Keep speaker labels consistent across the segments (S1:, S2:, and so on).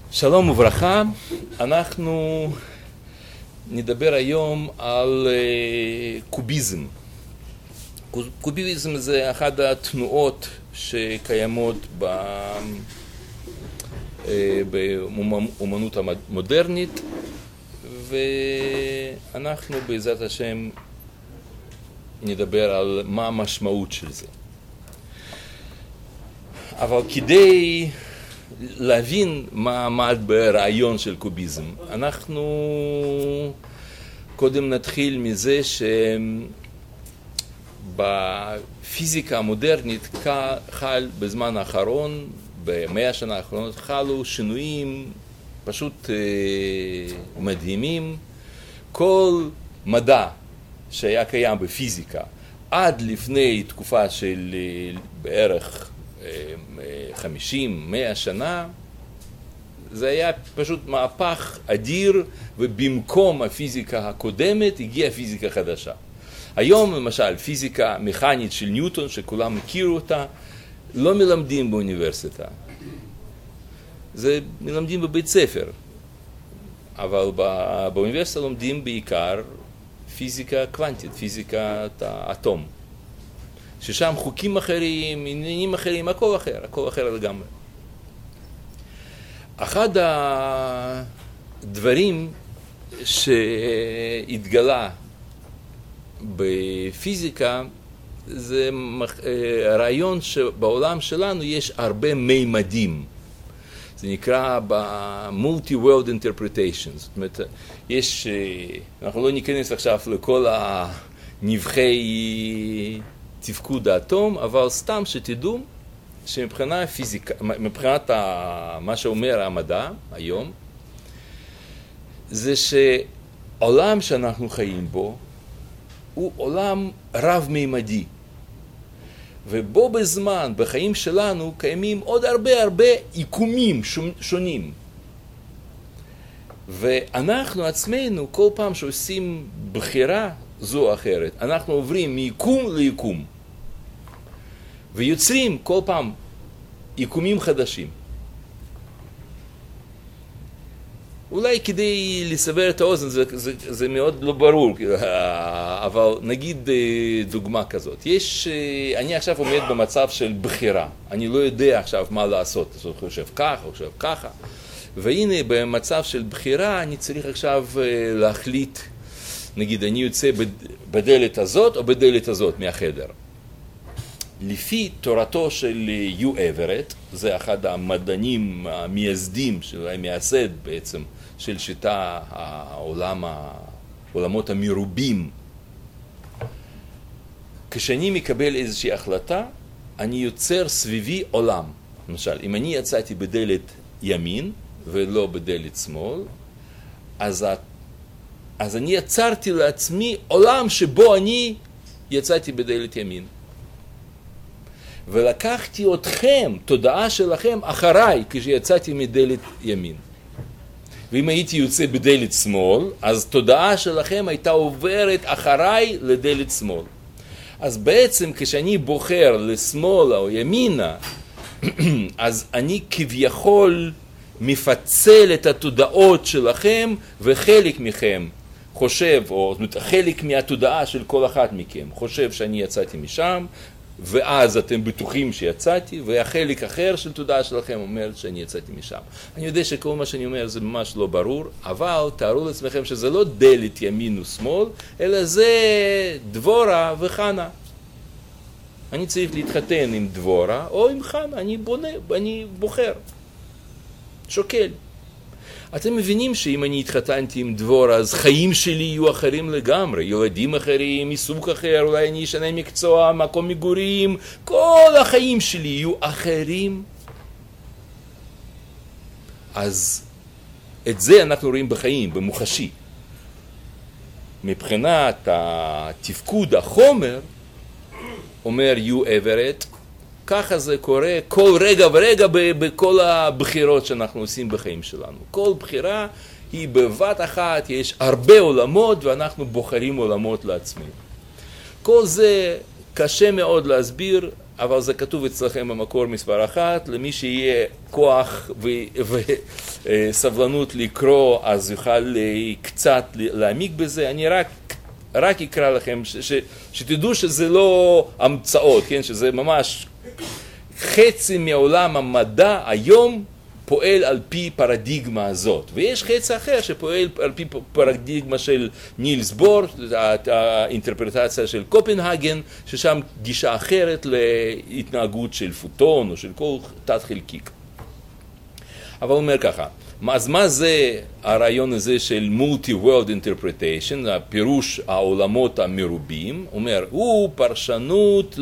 S1: שלום וברכה, אנחנו נדבר היום על קוביזם. קוביזם זה אחת התנועות שקיימות באומנות המודרנית, ואנחנו בעזרת השם נדבר על מה המשמעות של זה. אבל כדי להבין מה עמד ברעיון של קוביזם, אנחנו קודם נתחיל מזה שבפיזיקה המודרנית חל בזמן האחרון, במאה השנה האחרונות, חלו שינויים פשוט מדהימים. כל מדע שהיה קיים בפיזיקה עד לפני תקופה של בערך 50-100 שנה, זה היה פשוט מהפך אדיר, ובמקום הפיזיקה הקודמת הגיעה פיזיקה חדשה. היום למשל פיזיקה מכנית של ניוטון, שכולם מכירו אותה, לא מלמדים באוניברסיטה. זה מלמדים בבית ספר, אבל באוניברסיטה לומדים בעיקר פיזיקה קוונטית, פיזיקת האטום, ששם חוקים אחרים, עניינים אחרים, הכל אחר לגמרי. אחד הדברים שהתגלה בפיזיקה זה הרעיון שבעולם שלנו יש הרבה מימדים. זה נקרא ב-multi-world interpretations. זאת אומרת, אנחנו לא ניכנס עכשיו לכל הנבחי תפקוד האטום, אבל סתם שתדעו שמבחינת פיזיקה, מבחינת מה שאומר המדע היום, זה שעולם שאנחנו חיים בו הוא עולם רב-מימדי. ובו בזמן, בחיים שלנו, קיימים עוד הרבה עיקומים שונים. ואנחנו עצמנו, כל פעם שעושים בחירה זו או אחרת, אנחנו עוברים מיקום ליקום, ויוצרים כל פעם עיקומים חדשים. אולי כדי לסבר את האוזן, זה מאוד לא ברור, אבל נגיד דוגמה כזאת. אני עכשיו עומד במצב של בחירה, אני לא יודע עכשיו מה לעשות, אני חושב ככה, או חושב ככה, והנה במצב של בחירה אני צריך עכשיו להחליט, נגיד אני יוצא בדלת הזאת או בדלת הזאת מהחדר. לפי תורתו של יו אברט, זה אחד המדענים המייסדים, המייסד בעצם של שיטה העולמות המרובים. כשאני מקבל איזושהי החלטה, אני יוצר סביבי עולם. למשל, אם אני יצאתי בדלת ימין ולא בדלת שמאל, אז אני יצרתי לעצמי עולם שבו אני יצאתי בדלת ימין. ולקחתי אתכם, תודעה שלכם, אחריי כשיצאתי מדלת ימין. ואם הייתי יוצא בדלת שמאל, אז תודעה שלכם הייתה עוברת אחריי לדלת שמאל. אז בעצם כשאני בוחר לשמאלה או ימינה, אז אני כביכול מפצל את התודעות שלכם, וחלק מכם חושב, או זאת אומרת, חלק מהתודעה של כל אחד מכם חושב שאני יצאתי משם, ואז אתם בטוחים שיצאתי, והחלק אחר של תודעה שלכם אומר שאני יצאתי משם. אני יודע שכל מה שאני אומר זה ממש לא ברור, אבל תארו לעצמכם שזה לא דלת ימין ושמאל, אלא זה דבורה וחנה. אני צריך להתחתן עם דבורה או עם חנה, אני בוחר, שוקל. אתם מבינים שאם אני התחתנתי עם דבורה, אז חיים שלי יהיו אחרים לגמרי, ילדים אחרים, עיסוק אחר, אולי אני אשנה מקצוע, מקום מגורים, כל החיים שלי יהיו אחרים. אז את זה אנחנו רואים בחיים, במוחשי. מבחינת התפקוד החומר, אומר יו אברט, ככה זה קורה כל רגע ורגע בכל הבחירות שאנחנו עושים בחיים שלנו. כל בחירה היא בבת אחת, יש הרבה עולמות ואנחנו בוחרים עולמות לעצמנו. כל זה קשה מאוד להסביר, אבל זה כתוב אצלכם במקור מספר 1, למי שיהיה כוח סבלנות לקרוא, אז יוכל קצת להעמיק בזה. אני רק אקרא לכם, שתדעו שזה לא המצאות, כן? שזה ממש חצי מעולם המדע היום פועל על פי פרדיגמה הזאת. ויש חצי אחר שפועל על פי פרדיגמה של נילס בוהר, האינטרפרטציה של קופנהגן, ששם גישה אחרת להתנהגות של פוטון או של כל תת חלקיק. אבל הוא אומר ככה, אז מה זה הרעיון הזה של multi-world interpretation, הפירוש העולמות המרובים? הוא אומר, הוא פרשנות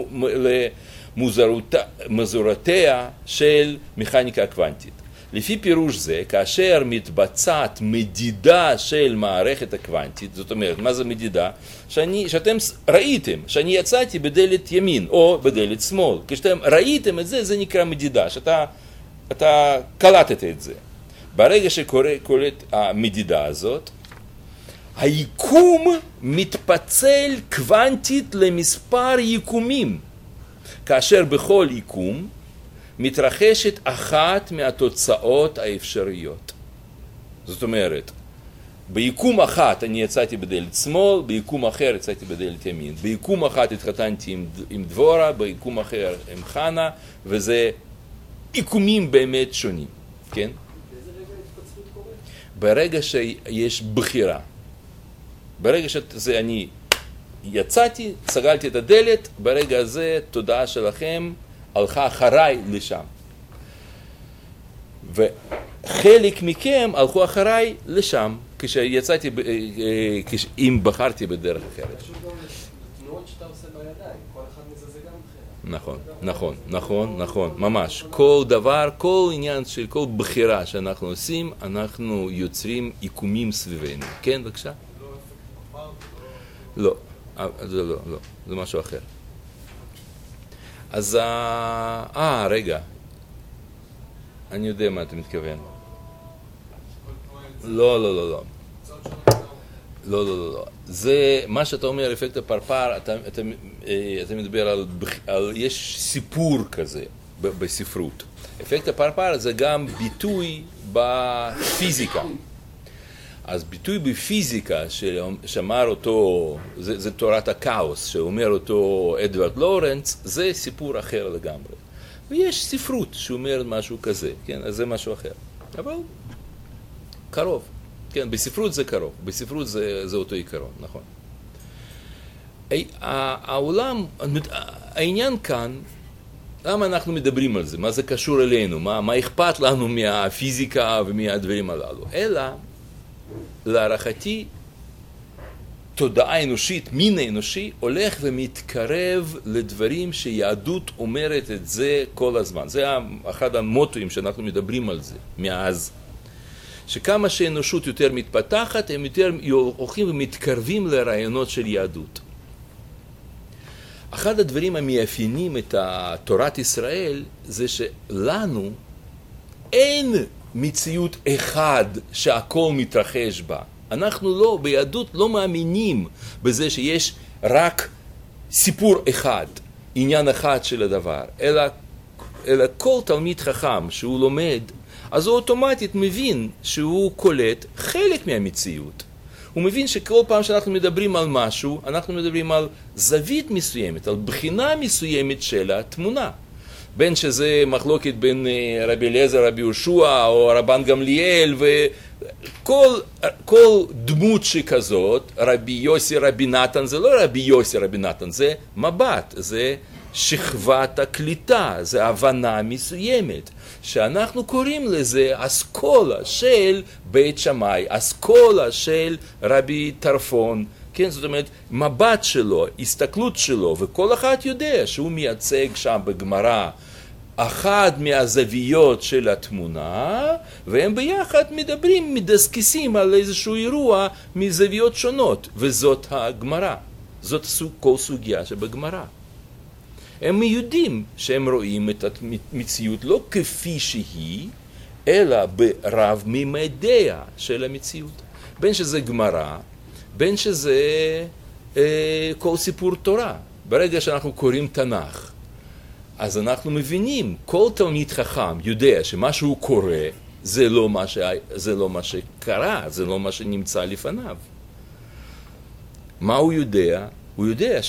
S1: למוזרותיה של מכניקה קוונטית. לפי פירוש זה, כאשר מתבצעת מדידה של מערכת הקוונטית, זאת אומרת, מה זה מדידה? שאתם ראיתם, שאני יצאתי בדלת ימין או בדלת שמאל. כשאתם ראיתם את זה, זה נקרא מדידה, שאתה קלטת את זה. ברגע שקורית המדידה הזאת, היקום מתפצל קוונטית למספר יקומים, כאשר בכל יקום מתרחשת אחת מהתוצאות האפשריות. זאת אומרת, ביקום אחת אני יצאתי בדלת שמאל, ביקום אחר יצאתי בדלת ימין. ביקום אחת התחתנתי עם דבורה, ביקום אחר עם חנה, וזה יקומים באמת שונים, כן?
S2: באיזה רגע התפצלות קורית?
S1: ברגע שיש בחירה. ברגע שזה אני יצאתי, סגלתי את הדלת, ברגע הזה תודעה שלכם הלכה אחריי לשם. וחלק מכם הלכו אחריי לשם, כשיצאתי, אם בחרתי בדרך אחרת.
S2: פשוט גם תנועות שאתה עושה בידיים, כל אחד מזה זה גם בחירה.
S1: נכון, ממש. כל דבר, כל עניין של כל בחירה שאנחנו עושים, אנחנו יוצרים יקומים סביבנו. כן, בבקשה? לא, זה משהו אחר. אז, רגע. אני יודע מה אתה מתכוון. לא. לא. זה, מה שאתה אומר, אפקט הפרפר, אתה מדבר על, יש סיפור כזה בספרות. אפקט הפרפר זה גם ביטוי בפיזיקה. אז ביטוי בפיזיקה שאמר אותו, זה תורת הכאוס, שאומר אותו אדוארד לורנץ, זה סיפור אחר לגמרי. ויש ספרות שאומרת משהו כזה, כן? אז זה משהו אחר. אבל קרוב. כן, בספרות זה קרוב. בספרות זה אותו עיקרון, נכון. העולם, העניין כאן, למה אנחנו מדברים על זה? מה זה קשור אלינו? מה אכפת לנו מהפיזיקה ומהדברים הללו? אלא, להערכתי, תודעה אנושית, מין האנושי, הולך ומתקרב לדברים שיהדות אומרת את זה כל הזמן. זה אחד המוטואים שאנחנו מדברים על זה מאז. שכמה שהאנושות יותר מתפתחת, הם יותר הולכים ומתקרבים לרעיונות של יהדות. אחד הדברים המאפיינים את תורת ישראל, זה שלנו אין מציאות אחד שהכל מתרחש בה. אנחנו לא, ביהדות לא מאמינים בזה שיש רק סיפור אחד, עניין אחד של הדבר, אלא כל תלמיד חכם שהוא לומד, אז הוא אוטומטית מבין שהוא קולט חלק מהמציאות. הוא מבין שכל פעם שאנחנו מדברים על משהו, אנחנו מדברים על זווית מסוימת, על בחינה מסוימת של התמונה. בין שזה מחלוקת בין רבי אליעזר, רבי יהושע, או רבן גמליאל, וכל דמות שכזאת, רבי יוסי, רבי נתן, זה לא רבי יוסי, רבי נתן, זה מבט, זה שכבת הקליטה, זה הבנה מסוימת, שאנחנו קוראים לזה אסכולה של בית שמאי, אסכולה של רבי טרפון, כן, זאת אומרת, מבט שלו, הסתכלות שלו, וכל אחד יודע שהוא מייצג שם בגמרא אחד מהזוויות של התמונה, והם ביחד מדברים, מדסקסים על איזשהו אירוע מזוויות שונות, וזאת הגמרא. זאת כל סוגיה שבגמרא. הם יודעים שהם רואים את המציאות לא כפי שהיא, אלא ברב ממדיה של המציאות. בין שזה גמרא, בין שזה כל סיפור תורה. ברגע שאנחנו קוראים תנ"ך, אז אנחנו מבינים, כל תלמיד חכם יודע שמה שהוא קורא, זה לא מה שקרה, זה לא מה שנמצא לפניו. מה הוא יודע? הוא יודע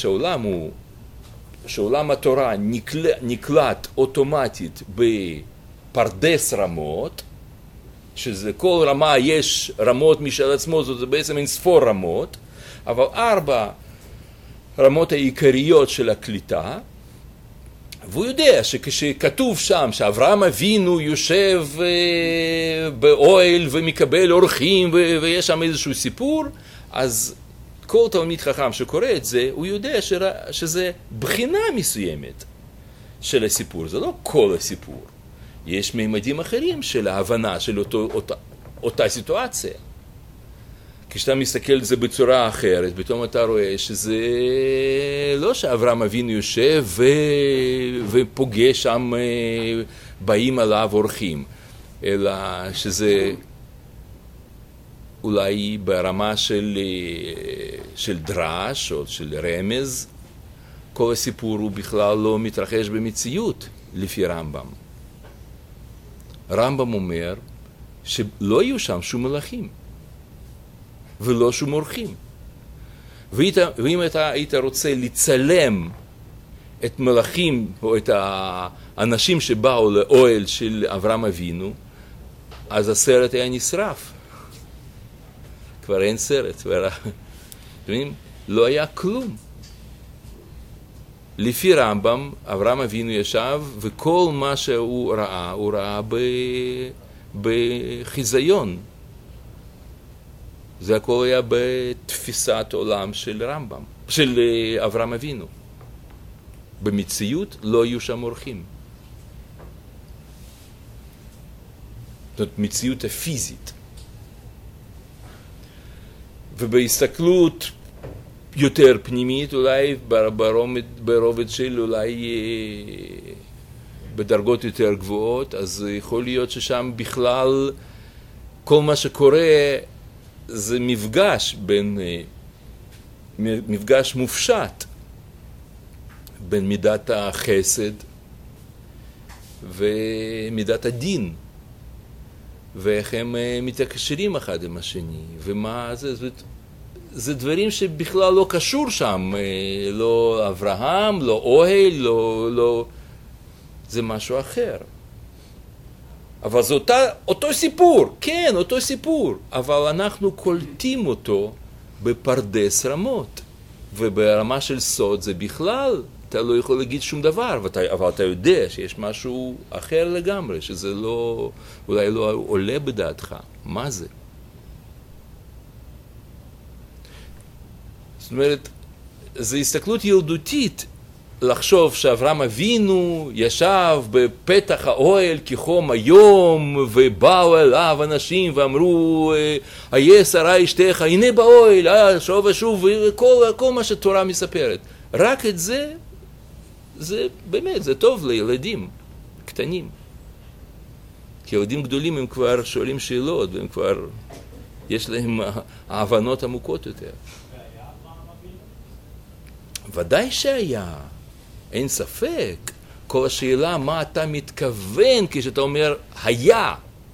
S1: שעולם התורה נקלט אוטומטית בפרדס רמות, שזה כל רמה יש רמות משל עצמו, זה בעצם אין ספור רמות, אבל 4 רמות העיקריות של הקליטה, והוא יודע שכשכתוב שם שאברהם אבינו יושב באוהל ומקבל אורחים ויש שם איזשהו סיפור, אז כל תלמיד חכם שקורא את זה, הוא יודע שזה בחינה מסוימת של הסיפור, זה לא כל הסיפור. יש ממדים אחרים של ההבנה של אותה סיטואציה. כשאתה מסתכל על זה בצורה אחרת, פתאום אתה רואה שזה לא שאברהם אבינו יושב ופוגש שם, באים עליו אורחים, אלא שזה אולי ברמה של דרש או של רמז, כל הסיפור הוא בכלל לא מתרחש במציאות לפי רמב"ם. רמב"ם אומר שלא יהיו שם שום מלאכים ולא שום אורחים. ואם אתה היית רוצה לצלם את מלאכים או את האנשים שבאו לאוהל של אברהם אבינו, אז הסרט היה נשרף. כבר אין סרט, לא היה כלום. לפי רמב"ם, אברהם אבינו ישב, וכל מה שהוא ראה בחיזיון. זה הכל היה בתפיסת עולם של רמב"ם, של אברהם אבינו. במציאות לא היו שם אורחים. זאת מציאות הפיזית. ובהסתכלות יותר פנימית, אולי ברובד של אולי בדרגות יותר גבוהות, אז יכול להיות ששם בכלל כל מה שקורה זה מפגש מופשט בין מידת החסד ומידת הדין, ואיך הם מתקשרים אחד עם השני, ומה זה דברים שבכלל לא קשור שם, לא אברהם, לא אוהל, לא זה משהו אחר. אבל זה אותו סיפור, כן, אותו סיפור, אבל אנחנו קולטים אותו בפרדס רמות, וברמה של סוד זה בכלל, אתה לא יכול להגיד שום דבר, אבל אתה יודע שיש משהו אחר לגמרי, שזה לא, אולי לא עולה בדעתך. מה זה? זאת אומרת, זו הסתכלות ילדותית לחשוב שאברהם אבינו ישב בפתח האוהל כחום היום, ובאו אליו אנשים ואמרו, היה שרה אשתך, הנה באוהל, שוב ושוב, וכל מה שתורה מספרת. רק את זה, זה באמת, זה טוב לילדים קטנים. כי ילדים גדולים הם כבר שואלים שאלות, והם כבר, יש להם ההבנות עמוקות יותר.
S3: והיה אברהם אבינו?
S1: ודאי שהיה. אין ספק. כל השאלה מה אתה מתכוון כשאתה אומר היה.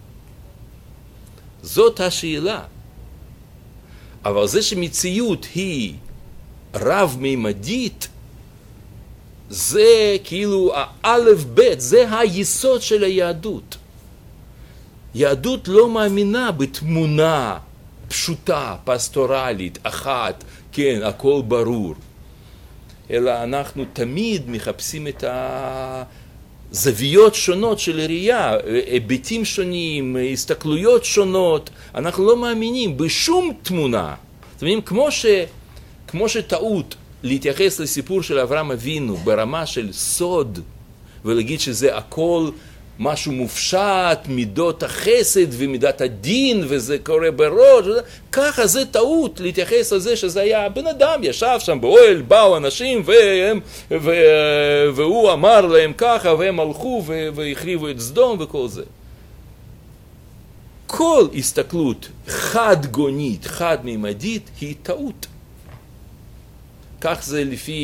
S1: זאת השאלה. אבל זה שמציאות היא רב-מימדית, זה כאילו האלף בית, זה היסוד של היהדות. יהדות לא מאמינה בתמונה פשוטה, פסטורלית, אחת, כן, הכל ברור. אלא אנחנו תמיד מחפשים את הזוויות שונות של ראייה, היבטים שונים, הסתכלויות שונות. אנחנו לא מאמינים בשום תמונה. זאת אומרת, כמו שטעות להתייחס לסיפור של אברהם אבינו ברמה של סוד, ולהגיד שזה הכל משהו מופשט, מידות החסד ומידת הדין, וזה קורה בראש, ככה זה טעות להתייחס לזה שזה היה בן אדם, ישב שם באוהל, באו אנשים, והוא אמר להם ככה, והם הלכו והחריבו את סדום וכל זה. כל הסתכלות חד-גונית, חד-מימדית, היא טעות. כך זה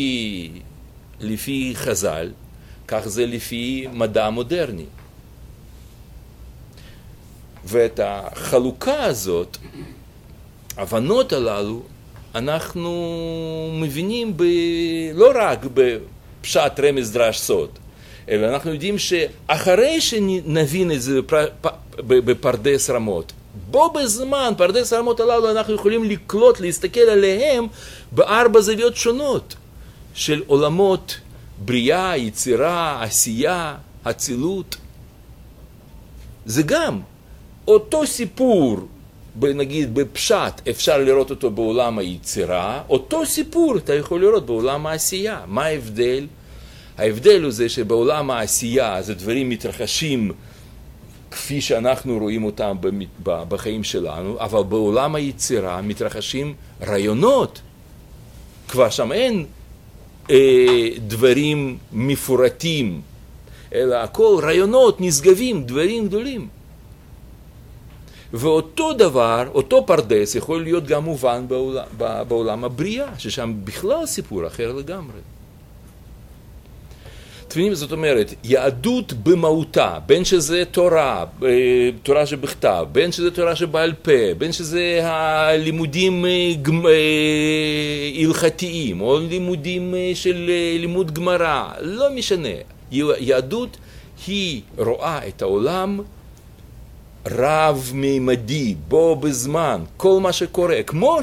S1: לפי חז"ל, כך זה לפי מדע מודרני. ואת החלוקה הזאת, הבנות הללו, אנחנו מבינים לא רק בפשט רמז דרש סוד, אלא אנחנו יודעים שאחרי שנבין את זה בפרדס רמות, בו בזמן, פרדס הרמות הללו, אנחנו יכולים לקלוט, להסתכל עליהם בארבע זוויות שונות של עולמות בריאה, יצירה, עשייה, הצילות. זה גם אותו סיפור, נגיד בפשט, אפשר לראות אותו בעולם היצירה, אותו סיפור אתה יכול לראות בעולם העשייה. מה ההבדל? ההבדל הוא זה שבעולם העשייה זה דברים מתרחשים כפי שאנחנו רואים אותם בחיים שלנו, אבל בעולם היצירה מתרחשים רעיונות. כבר שם אין דברים מפורטים, אלא הכל רעיונות נשגבים, דברים גדולים. ואותו דבר, אותו פרדס יכול להיות גם מובן בעולם הבריאה, ששם בכלל סיפור אחר לגמרי. זאת אומרת, יהדות במהותה, בין שזה תורה, תורה שבכתב, בין שזה תורה שבעל פה, בין שזה הלימודים הלכתיים, או לימודים של לימוד גמרא, לא משנה. יהדות היא רואה את העולם רב-מימדי, בו בזמן, כל מה שקורה, כמו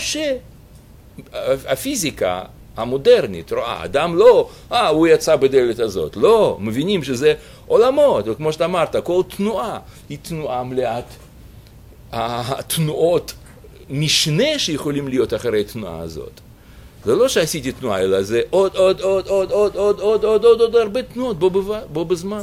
S1: שהפיזיקה המודרנית רואה, אדם לא, הוא יצא בדלת הזאת, לא, מבינים שזה עולמות, וכמו שאתה אמרת, כל תנועה היא תנועה מלאת, התנועות משנה שיכולים להיות אחרי התנועה הזאת. זה לא שעשיתי תנועה, אלא זה עוד הרבה תנועות בו בזמן.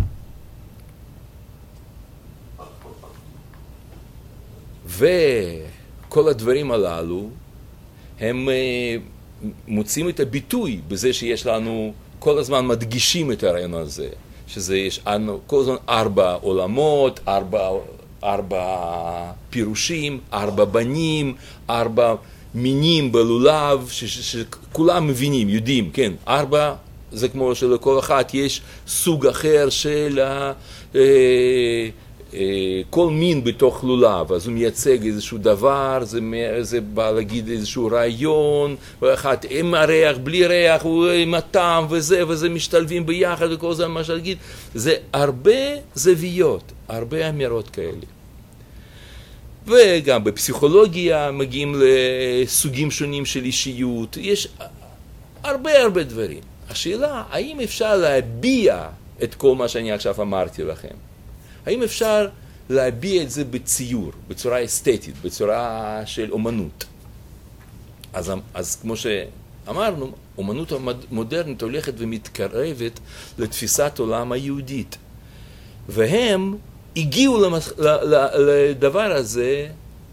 S1: וכל הדברים הללו הם מוצאים את הביטוי בזה שיש לנו, כל הזמן מדגישים את הרעיון הזה, שזה יש כל הזמן 4 עולמות, 4 פירושים, 4 בנים, 4 מינים בלולב, שכולם מבינים, יודעים, כן, 4 זה כמו שלכל אחת יש סוג אחר של כל מין בתוך לולב, אז הוא מייצג איזשהו דבר, זה בא להגיד איזשהו רעיון, ואחד עם הריח, בלי ריח, עם הטעם וזה משתלבים ביחד וכל זה מה שלהגיד, זה הרבה זוויות, הרבה אמירות כאלה. וגם בפסיכולוגיה מגיעים לסוגים שונים של אישיות, יש הרבה דברים. השאלה, האם אפשר להביע את כל מה שאני עכשיו אמרתי לכם? האם אפשר להביע את זה בציור, בצורה אסתטית, בצורה של אומנות? אז כמו שאמרנו, אומנות המודרנית הולכת ומתקרבת לתפיסת עולם היהודית. והם הגיעו לדבר הזה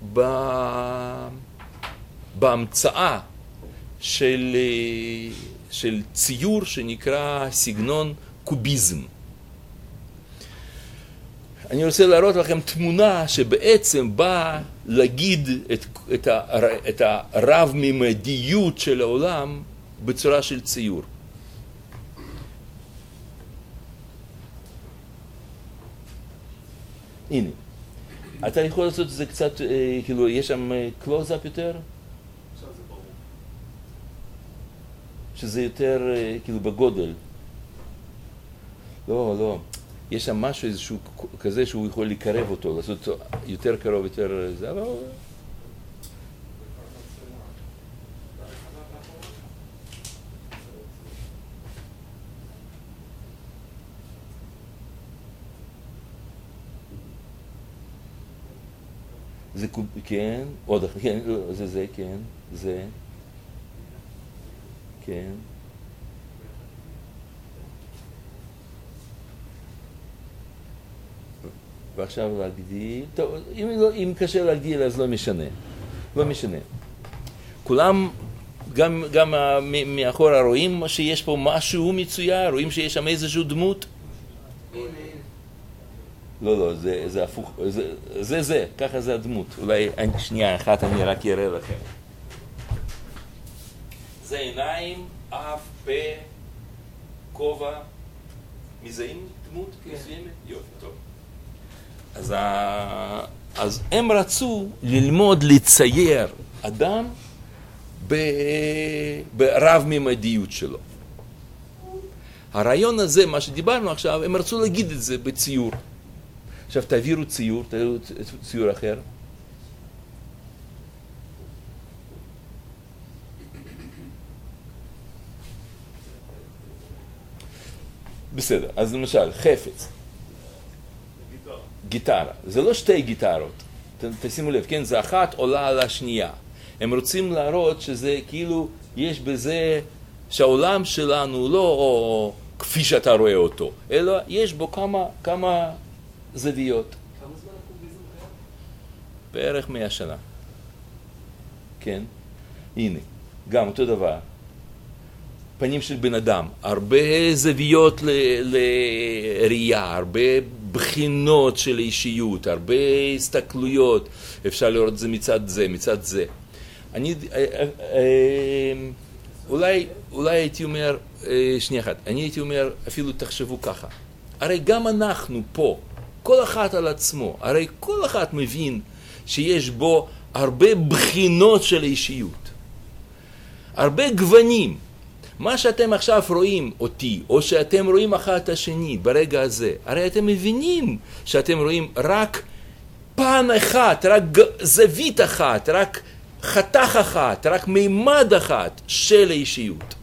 S1: בהמצאה של ציור שנקרא סגנון קוביזם. אני רוצה להראות לכם תמונה שבעצם באה להגיד את הרב-ממדיות של העולם בצורה של ציור. הנה, אתה יכול לעשות את זה קצת, כאילו, יש שם קלוז-אפ יותר?
S2: עכשיו זה ברור.
S1: שזה יותר, כאילו, בגודל. לא. יש שם משהו איזשהו כזה שהוא יכול לקרב אותו, לעשות אותו יותר קרוב, יותר זה, אבל... זה קוב, כן, עוד אחר, כן, זה, כן, זה, כן. ועכשיו להגדיל, טוב, אם קשה להגדיל אז לא משנה. כולם, גם מאחורה רואים שיש פה משהו מצויר, רואים שיש שם איזשהו דמות? לא, זה הפוך, זה, ככה זה הדמות. אולי שנייה אחת אני רק אראה לכם. זה עיניים, אף, פה, כובע, מזהים דמות מסוימת? יופי, טוב. אז הם רצו ללמוד לצייר אדם ברב-ממדיות שלו. הרעיון הזה, מה שדיברנו עכשיו, הם רצו להגיד את זה בציור. עכשיו תעבירו ציור אחר. בסדר, אז למשל, חפץ. גיטרה. זה לא שתי גיטרות. תשימו לב, כן? זה אחת עולה על השנייה. הם רוצים להראות שזה כאילו, יש בזה שהעולם שלנו לא כפי שאתה רואה אותו, אלא יש בו כמה זוויות.
S2: כמה זמן הקוביזם קיים?
S1: בערך 100 שנה. כן? הנה, גם אותו דבר. פנים של בן אדם, הרבה זוויות לראייה, הרבה בחינות של אישיות, הרבה הסתכלויות, אפשר לראות את זה מצד זה, מצד זה. אני, אולי הייתי אומר, שנייה אחת, אני הייתי אומר, אפילו תחשבו ככה, הרי גם אנחנו פה, כל אחד על עצמו, הרי כל אחד מבין שיש בו הרבה בחינות של אישיות, הרבה גוונים. מה שאתם עכשיו רואים אותי, או שאתם רואים אחד את השני ברגע הזה, הרי אתם מבינים שאתם רואים רק פן אחד, רק זווית אחת, רק חתך אחת, רק מימד אחת של האישיות.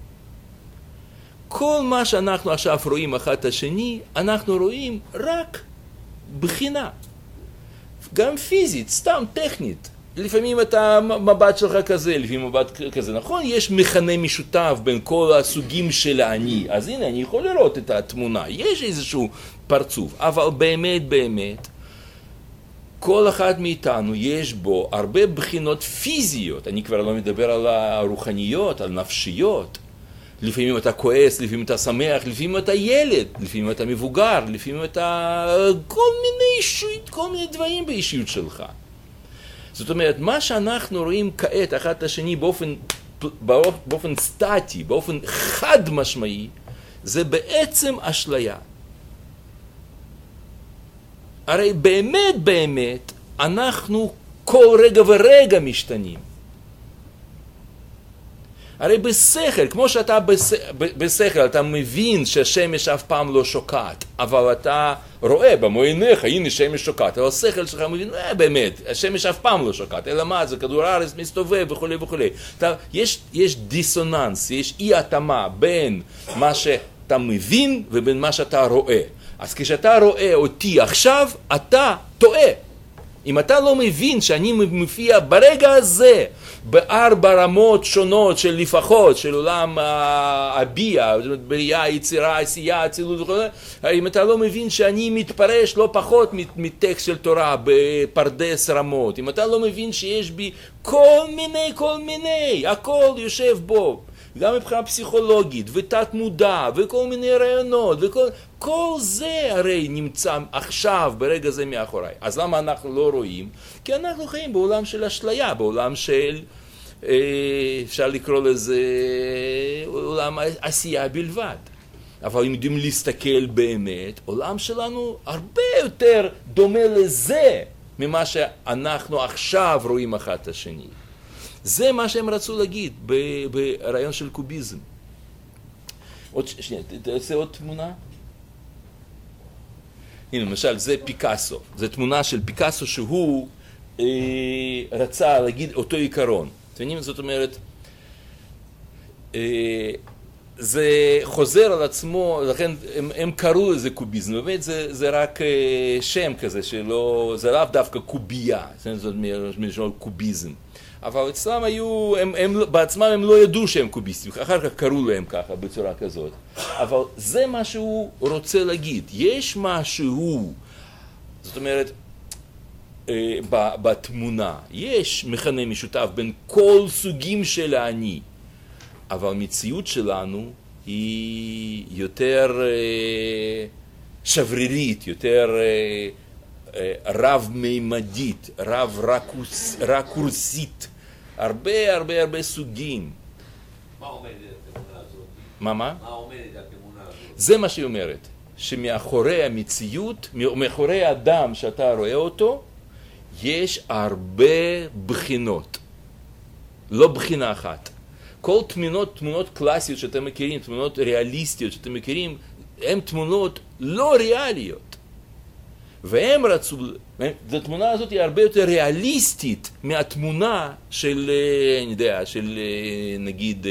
S1: כל מה שאנחנו עכשיו רואים אחד את השני, אנחנו רואים רק בחינה. גם פיזית, סתם טכנית. לפעמים אתה מבט שלך כזה, לפעמים מבט כזה, נכון? יש מכנה משותף בין כל הסוגים של אני. אז הנה, אני יכול לראות את התמונה. יש איזשהו פרצוף. אבל באמת, כל אחד מאיתנו יש בו הרבה בחינות פיזיות. אני כבר לא מדבר על הרוחניות, על נפשיות. לפעמים אתה כועס, לפעמים אתה שמח, לפעמים אתה ילד, לפעמים אתה מבוגר, לפעמים אתה כל מיני דברים באישיות שלך. זאת אומרת, מה שאנחנו רואים כעת אחד את השני באופן סטטי, באופן חד משמעי, זה בעצם אשליה. הרי באמת, אנחנו כל רגע ורגע משתנים. הרי בשכל, כמו שאתה בשכל, אתה מבין שהשמש אף פעם לא שוקעת, אבל אתה רואה במו עיניך, הנה שמש שוקעת, אבל השכל שלך מבין, באמת, השמש אף פעם לא שוקעת, אלא מה, זה כדור הארץ מסתובב וכו'. יש דיסוננס, יש אי התאמה בין מה שאתה מבין ובין מה שאתה רואה. אז כשאתה רואה אותי עכשיו, אתה טועה. אם אתה לא מבין שאני מופיע ברגע הזה, בארבע רמות שונות של לפחות, של עולם הביע, בריאה, יצירה, עשייה, אצילות וכו', אם אתה לא מבין שאני מתפרש לא פחות מטקסט של תורה בפרדס רמות, אם אתה לא מבין שיש בי כל מיני, הכל יושב בו, גם מבחינה פסיכולוגית ותת מודע וכל מיני רעיונות כל זה הרי נמצא עכשיו ברגע זה מאחוריי. אז למה אנחנו לא רואים? כי אנחנו חיים בעולם של אשליה, בעולם של אפשר לקרוא לזה עולם עשייה בלבד. אבל אם יודעים להסתכל באמת, עולם שלנו הרבה יותר דומה לזה ממה שאנחנו עכשיו רואים אחד את השני. זה מה שהם רצו להגיד ברעיון של קוביזם. עוד שנייה, תעשה עוד תמונה. הנה, למשל, זה פיקאסו. זו תמונה של פיקאסו שהוא רצה להגיד אותו עיקרון. זאת אומרת, זה חוזר על עצמו, לכן הם קראו לזה קוביזם. באמת זה רק שם כזה, זה לאו דווקא קובייה, זאת אומרת, קוביזם. אבל אצלם בעצמם הם לא ידעו שהם קוביסטים, אחר כך קראו להם ככה בצורה כזאת. אבל זה מה שהוא רוצה להגיד. יש משהו, זאת אומרת, בתמונה, יש מכנה משותף בין כל סוגים של האני, אבל המציאות שלנו היא יותר שברירית, יותר רב-מימדית, רב-רקורסית. הרבה סוגים.
S4: מה עומדת התמונה הזאת?
S1: מה?
S4: מה עומדת התמונה הזאת?
S1: זה מה שהיא אומרת. שמאחורי המציאות, מאחורי האדם שאתה רואה אותו, יש הרבה בחינות, לא בחינה אחת. כל תמונות קלאסיות שאתם מכירים, תמונות ריאליסטיות שאתם מכירים, הן תמונות לא ריאליות. והם רצו, התמונה הזאת היא הרבה יותר ריאליסטית מהתמונה של, אני יודע, של נגיד,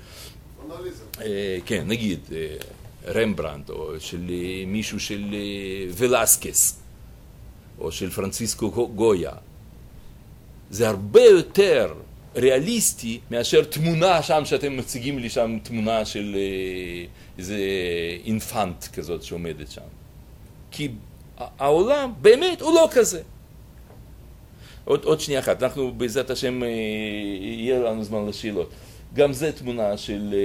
S1: כן, נגיד רמברנט, או של מישהו של ולסקס, או של פרנסיסקו גויה. זה הרבה יותר ריאליסטי מאשר תמונה שם שאתם מציגים לי שם תמונה של איזה אינפנט כזאת שעומדת שם. כי העולם באמת הוא לא כזה. עוד שנייה אחת, אנחנו בעזרת השם יהיה לנו זמן לשאלות. גם זה תמונה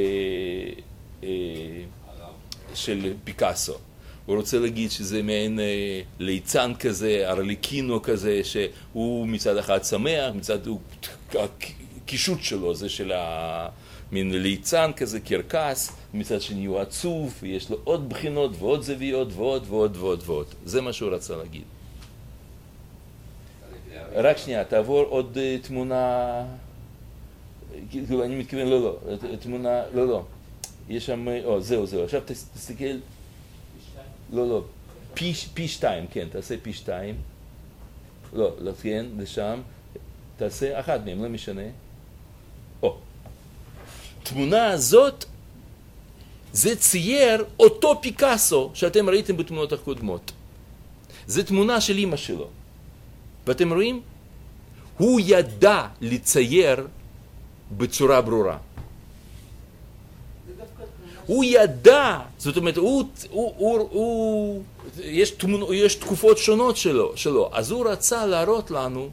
S1: של פיקאסו. הוא רוצה להגיד שזה מעין ליצן כזה, ארליקינו כזה, שהוא מצד אחד שמח, מצד הקישוט שלו זה של מין ליצן כזה, קרקס, מצד שני הוא עצוב, ויש לו עוד בחינות ועוד זוויות ועוד ועוד ועוד ועוד. זה מה שהוא רצה להגיד. רק שנייה, תעבור עוד תמונה, כאילו אני מתכוון, לא, תמונה, לא. יש שם, זהו, עכשיו תסתכל, לא, פי 2, כן, תעשה פי 2, לא, כן, לשם, תעשה אחת מהם, לא משנה. תמונה הזאת, זה צייר אותו פיקאסו שאתם ראיתם בתמונות הקודמות. זה תמונה של אמא שלו. ואתם רואים? הוא ידע לצייר בצורה ברורה. הוא ידע, זאת אומרת, יש תקופות שונות שלו, אז הוא רצה להראות לנו,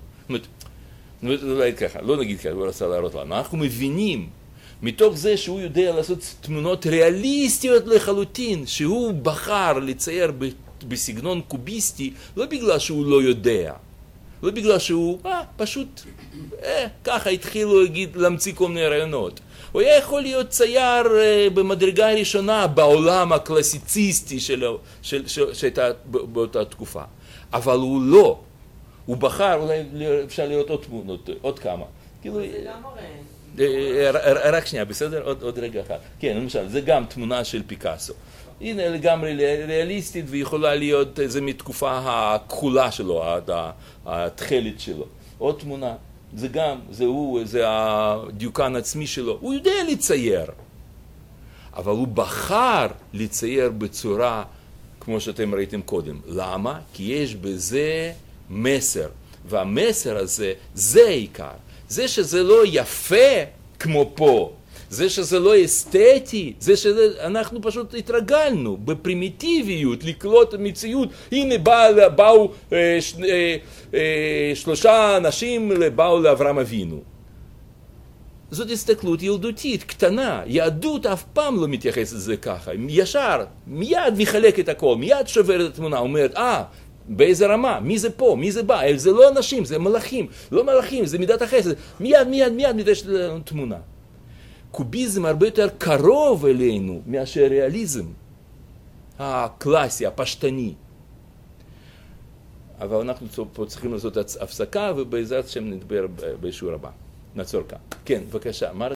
S1: לא נגיד ככה, הוא רצה להראות לנו, אנחנו מבינים, מתוך זה שהוא יודע לעשות תמונות ריאליסטיות לחלוטין, שהוא בחר לצייר בסגנון קוביסטי, לא בגלל שהוא לא יודע, לא בגלל שהוא פשוט ככה התחילו להמציא כל מיני רעיונות. הוא היה יכול להיות צייר במדרגה הראשונה בעולם הקלאסיציסטי שהייתה באותה תקופה. אבל הוא לא. הוא בחר, אולי אפשר לראות עוד תמונות, עוד כמה.
S4: זה גם מראה.
S1: רק שנייה, בסדר? עוד רגע אחד. כן, למשל, זה גם תמונה של פיקאסו. הנה לגמרי ריאליסטית ויכולה להיות איזה מתקופה הכחולה שלו, התכלת שלו. עוד תמונה. זה גם, זה הדיוקן עצמי שלו. הוא יודע לצייר. אבל הוא בחר לצייר בצורה כמו שאתם ראיתם קודם. למה? כי יש בזה מסר. והמסר הזה, זה העיקר. זה שזה לא יפה כמו פה. זה שזה לא אסתטי, זה שאנחנו פשוט התרגלנו בפרימיטיביות לקלוט מציאות. הנה באו 3 אנשים, באו לאברהם אבינו. זאת הסתכלות ילדותית, קטנה. יהדות אף פעם לא מתייחסת לזה ככה. ישר, מיד מחלק את הכל, מיד שובר את התמונה, אומרת, באיזה רמה, מי זה פה, מי זה בא, זה לא אנשים, זה מלאכים, לא מלאכים, זה מידת החסד. מיד מתייחסת לנו תמונה. קוביזם הרבה יותר קרוב אלינו מאשר ריאליזם הקלאסי, הפשטני. אבל אנחנו פה צריכים לעשות הפסקה, ובעזרת השם נדבר בשיעור הבא. נעצור כאן. כן, בבקשה.